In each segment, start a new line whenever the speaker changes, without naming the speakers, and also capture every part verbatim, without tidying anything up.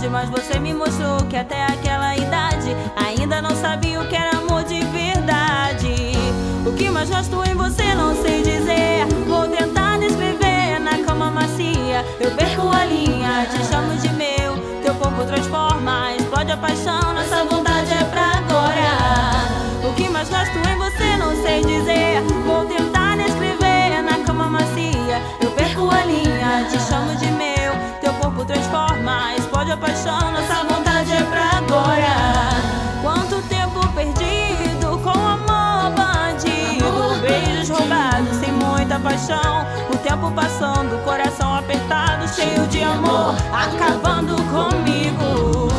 felicidade, mas você me mostrou que até aquela idade ainda não sabia o que era amor de verdade. O que mais gosto em você não sei dizer, vou tentar descrever na cama macia. Eu perco a linha, te chamo de meu, teu corpo transforma, explode a paixão, nossa vontade é pra agora. O que mais gosto em você não sei dizer, vou tentar descrever na cama macia. Eu perco a linha, te chamo de meu, teu corpo transforma, explode a paixão, nossa vontade é pra agora. Quanto tempo perdido com amor bandido, beijos roubados sem muita paixão, o tempo passando, coração apertado, cheio de amor, acabando comigo.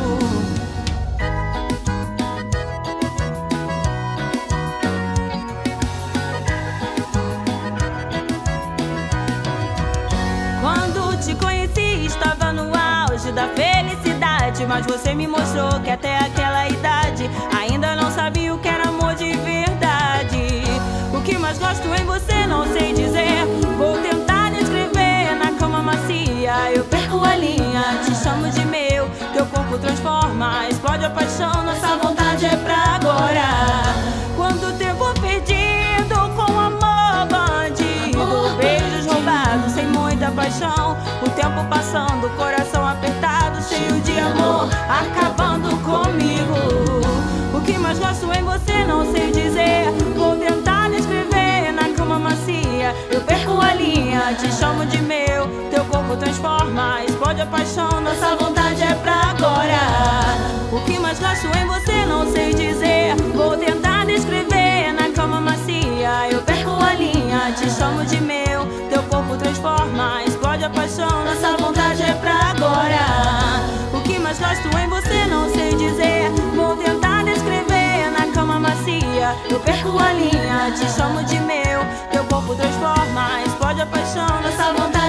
Quando te conheci estava no auge da felicidade, mas você me mostrou que até aquela idade ainda não sabia o que era amor de verdade. O que mais gosto em você não sei dizer, vou tentar descrever na cama macia. Eu perco a linha, te chamo de meu, teu corpo transforma, explode a paixão, nossa vontade é pra agora. Quanto tempo perdido com amor bandido, beijos roubados sem muita paixão, o tempo passando, coração apertado, cheio de amor, acabando comigo. O que mais gosto em você não sei dizer, vou tentar descrever na cama macia. Eu perco a linha, te chamo de meu, teu corpo transforma, explode a paixão, nossa vontade é pra agora. O que mais gosto em você não sei dizer, vou tentar descrever na cama macia. Eu perco a linha, te chamo de meu, teu corpo transforma, explode a paixão, nossa vontade é pra agora. O que mais gosto em você não sei dizer, vou tentar descrever na cama macia. Eu perco a linha, te chamo de meu, teu corpo transforma, explode a paixão, nossa vontade